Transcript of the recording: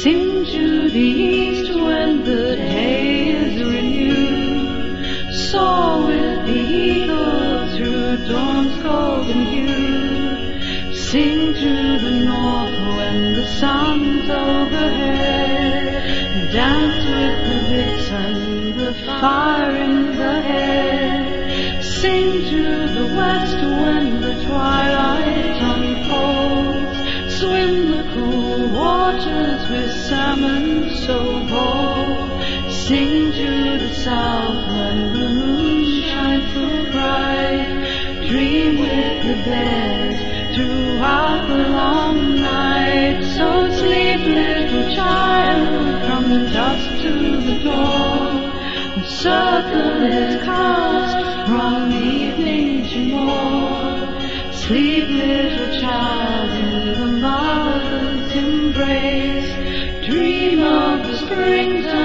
Sing to the east when the day is renewed. Soar with the eagle through dawn's golden hue. Sing to the north when the sun's overhead. Dance with the vixen, the fire in the head. Sing to the west when the twilight unfolds. Swim the cool waters with salmon so bold. Sing to the south when the moon shines so bright. Dream with the birds throughout the long night. So sleep, little child, from dusk to the dawn. The circle is cast from evening to morn. Sleep, little child, in the mother's embrace. Dream of the springtime.